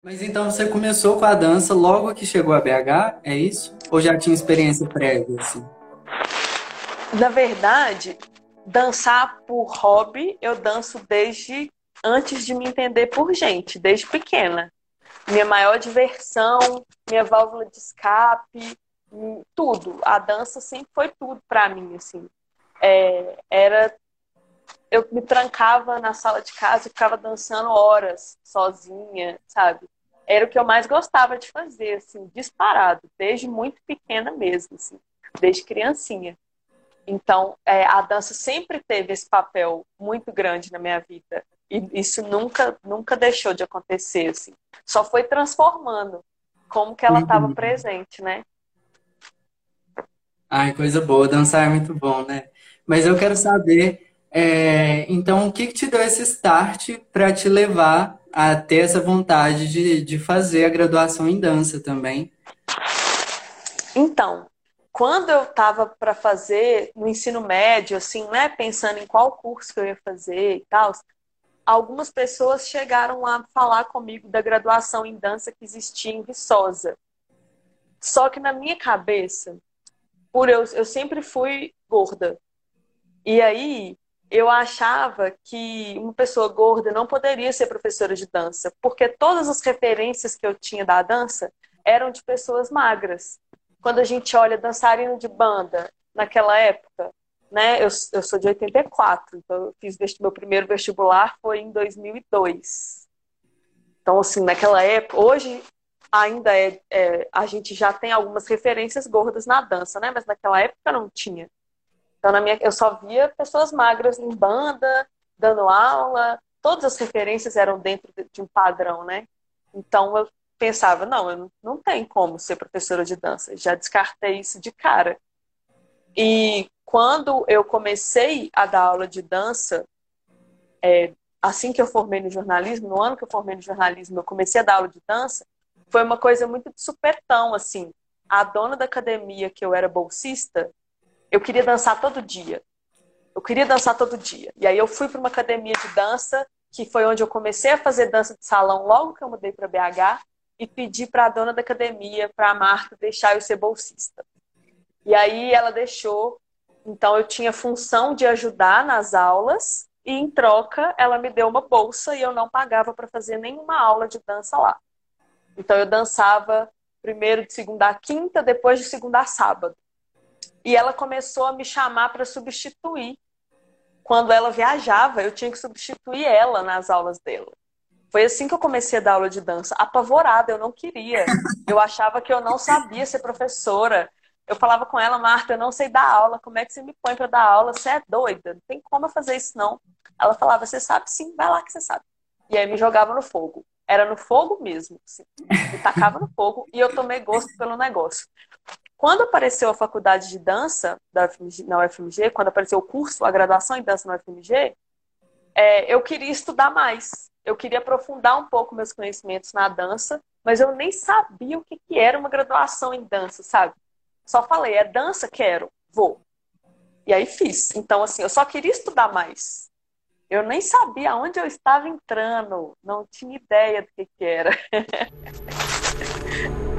Mas então você começou com a dança logo que chegou a BH, é isso? Ou já tinha experiência prévia, assim? Na verdade, dançar por hobby, eu danço desde antes de me entender por gente, desde pequena. Minha maior diversão, minha válvula de escape, tudo. A dança sempre foi tudo para mim, assim. Era, eu me trancava na sala de casa e ficava dançando horas sozinha, sabe? Era o que eu mais gostava de fazer, assim, disparado, desde muito pequena mesmo, assim, desde criancinha. Então, a dança sempre teve esse papel muito grande na minha vida. E isso nunca deixou de acontecer, assim. Só foi transformando como que ela estava Uhum. presente, né? Ai, coisa boa, dançar é muito bom, né? Mas eu quero saber, então, o que que te deu esse start para te levar a ter essa vontade de fazer a graduação em dança também? Então, quando eu estava para fazer no ensino médio, assim, né, pensando em qual curso que eu ia fazer e tal, algumas pessoas chegaram a falar comigo da graduação em dança que existia em Viçosa. Só que na minha cabeça, eu sempre fui gorda. E aí eu achava que uma pessoa gorda não poderia ser professora de dança, porque todas as referências que eu tinha da dança eram de pessoas magras. Quando a gente olha dançarino de banda naquela época, né? Eu sou de 84, então eu fiz meu primeiro vestibular foi em 2002. Então, assim, naquela época, hoje ainda a gente já tem algumas referências gordas na dança, né? Mas naquela época não tinha. Então, eu só via pessoas magras em banda, dando aula, todas as referências eram dentro de um padrão, né? Então, eu pensava, não, eu não tenho como ser professora de dança. Já descartei isso de cara. E quando eu comecei a dar aula de dança, assim que eu formei no jornalismo, no ano que eu formei no jornalismo, eu comecei a dar aula de dança, foi uma coisa muito de supetão, assim. A dona da academia que eu era bolsista, eu queria dançar todo dia. Eu queria dançar todo dia. E aí eu fui para uma academia de dança, que foi onde eu comecei a fazer dança de salão logo que eu mudei para BH, e pedi para a dona da academia, para a Marta, deixar eu ser bolsista. E aí ela deixou. Então eu tinha função de ajudar nas aulas, e em troca ela me deu uma bolsa e eu não pagava para fazer nenhuma aula de dança lá. Então eu dançava primeiro de segunda a quinta, depois de segunda a sábado. E ela começou a me chamar para substituir. Quando ela viajava, eu tinha que substituir ela nas aulas dela. Foi assim que eu comecei a dar aula de dança, apavorada, eu não queria. Eu achava que eu não sabia ser professora. Eu falava com ela, Marta, eu não sei dar aula, como é que você me põe para dar aula? Você é doida, não tem como eu fazer isso não. Ela falava, você sabe sim, vai lá que você sabe. E aí me jogava no fogo. Era no fogo mesmo, assim. Me tacava no fogo e eu tomei gosto pelo negócio. Quando apareceu a faculdade de dança da UFMG, na UFMG, quando apareceu o curso, a graduação em dança na UFMG, eu queria estudar mais. Eu queria aprofundar um pouco meus conhecimentos na dança, mas eu nem sabia o que, que era uma graduação em dança, sabe? Só falei, é dança? Quero, vou. E aí fiz. Então, assim, eu só queria estudar mais. Eu nem sabia aonde eu estava entrando, não tinha ideia do que era.